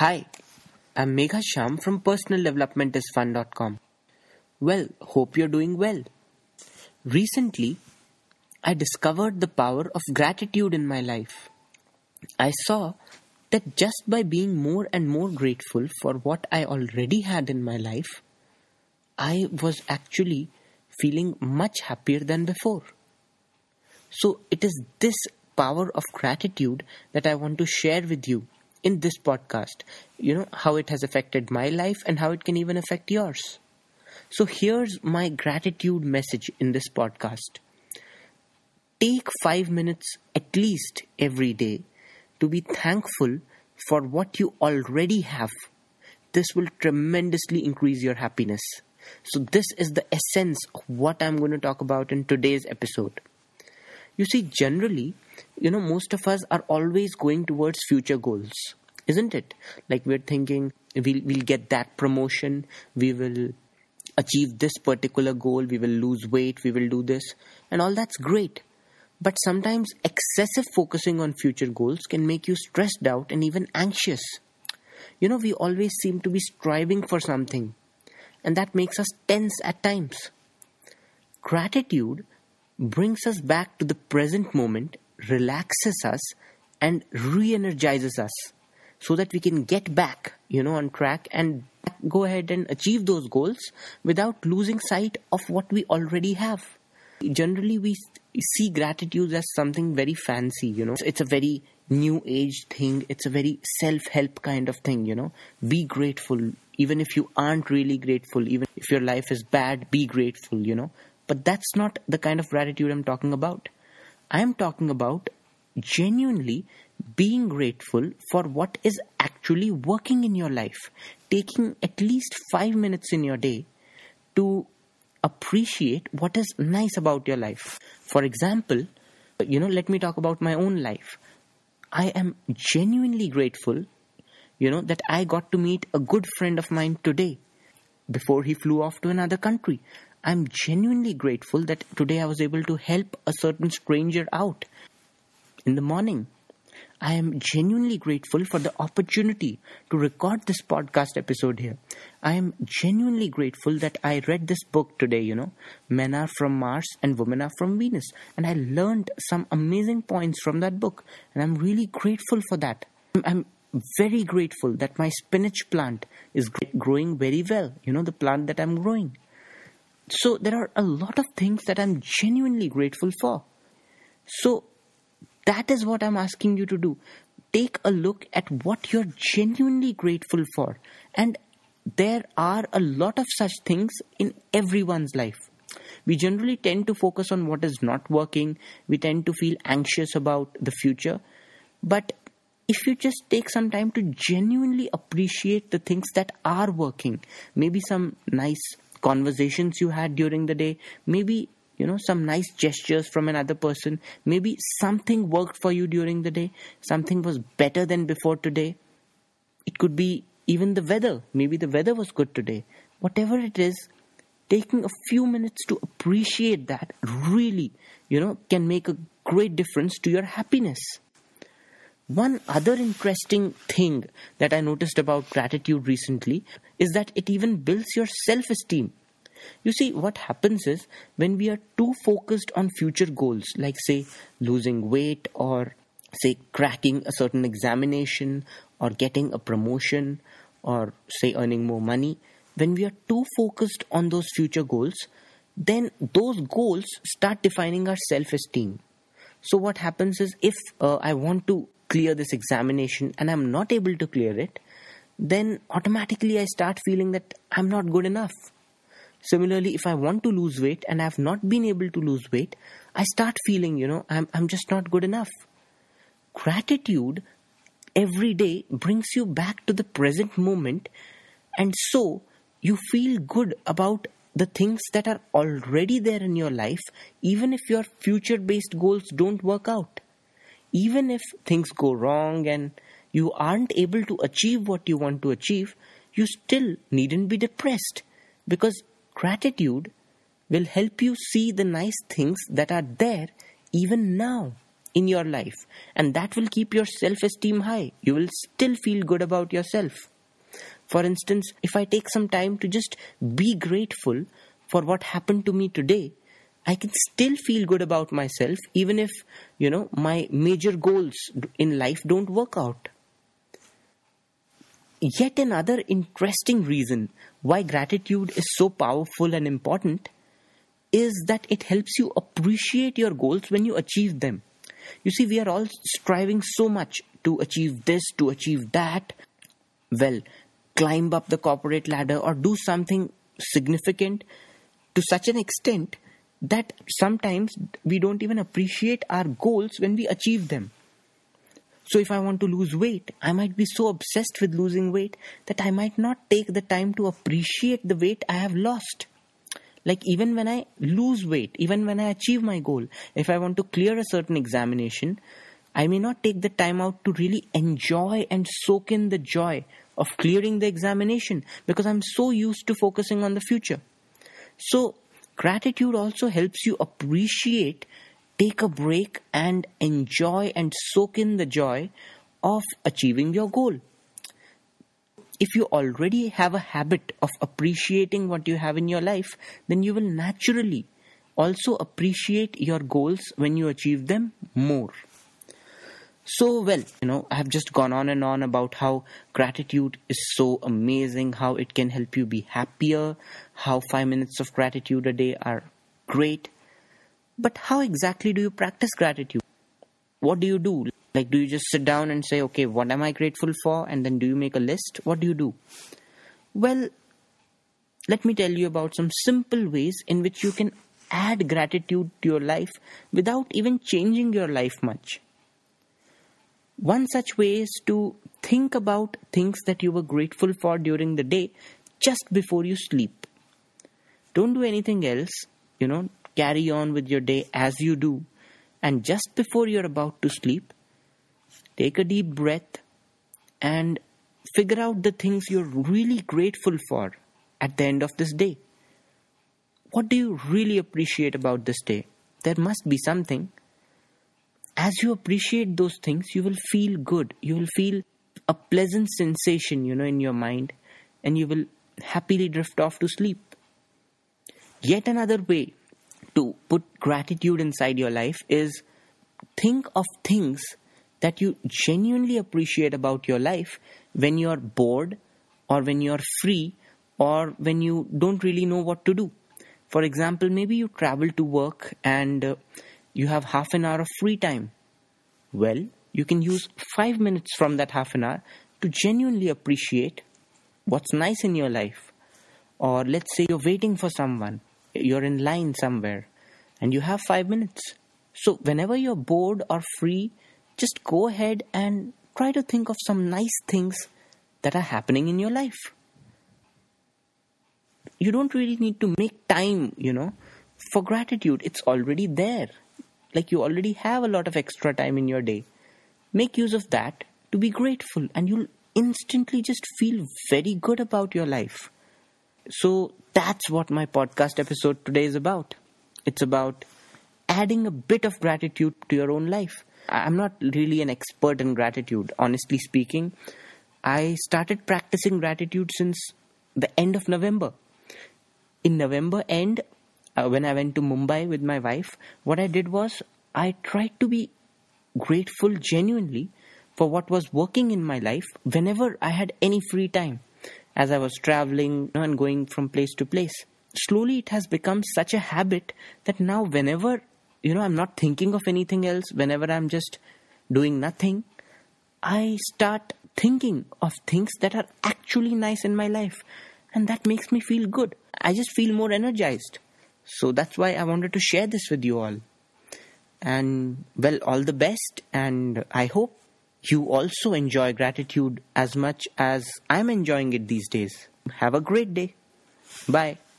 Hi, I'm Megha Sham from personaldevelopmentisfun.com. Well, hope you're doing well. Recently, I discovered the power of gratitude in my life. I saw that just by being more and more grateful for what I already had in my life, I was actually feeling much happier than before. So it is this power of gratitude that I want to share with you in this podcast. How it has affected my life and how it can even affect yours. So here's my gratitude message in this podcast. Take 5 minutes at least every day to be thankful for what you already have. This will tremendously increase your happiness. So this is the essence of what I'm going to talk about in today's episode. You see, generally, most of us are always going towards future goals, isn't it? Like we're thinking we'll get that promotion, we will achieve this particular goal, we will lose weight, we will do this, and all that's great. But sometimes excessive focusing on future goals can make you stressed out and even anxious. We always seem to be striving for something, and that makes us tense at times. Gratitude brings us back to the present moment, relaxes us, and re-energizes us so that we can get back, on track and go ahead and achieve those goals without losing sight of what we already have. Generally, we see gratitude as something very fancy, It's a very new age thing. It's a very self-help kind of thing, Be grateful. Even if you aren't really grateful, even if your life is bad, be grateful, But that's not the kind of gratitude I'm talking about. I am talking about genuinely being grateful for what is actually working in your life. Taking at least 5 minutes in your day to appreciate what is nice about your life. For example, let me talk about my own life. I am genuinely grateful, that I got to meet a good friend of mine today before he flew off to another country. I'm genuinely grateful that today I was able to help a certain stranger out in the morning. I am genuinely grateful for the opportunity to record this podcast episode here. I am genuinely grateful that I read this book today, Men Are From Mars and Women Are From Venus. And I learned some amazing points from that book. And I'm really grateful for that. I'm very grateful that my spinach plant is growing very well. The plant that I'm growing. So there are a lot of things that I'm genuinely grateful for. So that is what I'm asking you to do. Take a look at what you're genuinely grateful for. And there are a lot of such things in everyone's life. We generally tend to focus on what is not working. We tend to feel anxious about the future. But if you just take some time to genuinely appreciate the things that are working, maybe some nice conversations you had during the day, maybe some nice gestures from another person, maybe something worked for you during the day, something was better than before today. It could be even the weather, maybe the weather was good today. Whatever it is, taking a few minutes to appreciate that really, can make a great difference to your happiness. One other interesting thing that I noticed about gratitude recently is that it even builds your self-esteem. You see, what happens is when we are too focused on future goals, like say losing weight or say cracking a certain examination or getting a promotion or say earning more money, when we are too focused on those future goals, then those goals start defining our self-esteem. So what happens is if I want to clear this examination and I'm not able to clear it, then automatically I start feeling that I'm not good enough. Similarly, if I want to lose weight and I have not been able to lose weight, I start feeling, I'm just not good enough. Gratitude every day brings you back to the present moment, and so you feel good about the things that are already there in your life, even if your future-based goals don't work out. Even if things go wrong and you aren't able to achieve what you want to achieve, you still needn't be depressed, because gratitude will help you see the nice things that are there even now. in your life, and that will keep your self-esteem high. You will still feel good about yourself. For instance, if I take some time to just be grateful for what happened to me today, I can still feel good about myself even if, my major goals in life don't work out. Yet another interesting reason why gratitude is so powerful and important is that it helps you appreciate your goals when you achieve them. You see, we are all striving so much to achieve this, to achieve that. Well, climb up the corporate ladder or do something significant to such an extent that sometimes we don't even appreciate our goals when we achieve them. So if I want to lose weight, I might be so obsessed with losing weight that I might not take the time to appreciate the weight I have lost. Like even when I lose weight, even when I achieve my goal, if I want to clear a certain examination, I may not take the time out to really enjoy and soak in the joy of clearing the examination because I'm so used to focusing on the future. So gratitude also helps you appreciate, take a break and enjoy and soak in the joy of achieving your goal. If you already have a habit of appreciating what you have in your life, then you will naturally also appreciate your goals when you achieve them more. So, I have just gone on and on about how gratitude is so amazing, how it can help you be happier, how 5 minutes of gratitude a day are great. But how exactly do you practice gratitude? What do you do? Like, do you just sit down and say, okay, what am I grateful for? And then do you make a list? What do you do? Well, let me tell you about some simple ways in which you can add gratitude to your life without even changing your life much. One such way is to think about things that you were grateful for during the day just before you sleep. Don't do anything else, carry on with your day as you do. And just before you're about to sleep, take a deep breath and figure out the things you're really grateful for at the end of this day. What do you really appreciate about this day? There must be something. As you appreciate those things, you will feel good. You will feel a pleasant sensation, in your mind, and you will happily drift off to sleep. Yet another way to put gratitude inside your life is think of things that you genuinely appreciate about your life when you're bored or when you're free or when you don't really know what to do. For example, maybe you travel to work and you have half an hour of free time. Well, you can use 5 minutes from that half an hour to genuinely appreciate what's nice in your life. Or let's say you're waiting for someone, you're in line somewhere, and you have 5 minutes. So whenever you're bored or free, just go ahead and try to think of some nice things that are happening in your life. You don't really need to make time, for gratitude. It's already there. Like you already have a lot of extra time in your day. Make use of that to be grateful and you'll instantly just feel very good about your life. So that's what my podcast episode today is about. It's about adding a bit of gratitude to your own life. I'm not really an expert in gratitude, honestly speaking. I started practicing gratitude since the end of November. In November end, when I went to Mumbai with my wife, what I did was I tried to be grateful genuinely for what was working in my life whenever I had any free time as I was traveling and going from place to place. Slowly it has become such a habit that now whenever, I'm not thinking of anything else, whenever I'm just doing nothing, I start thinking of things that are actually nice in my life. And that makes me feel good. I just feel more energized. So that's why I wanted to share this with you all. And all the best. And I hope you also enjoy gratitude as much as I'm enjoying it these days. Have a great day. Bye.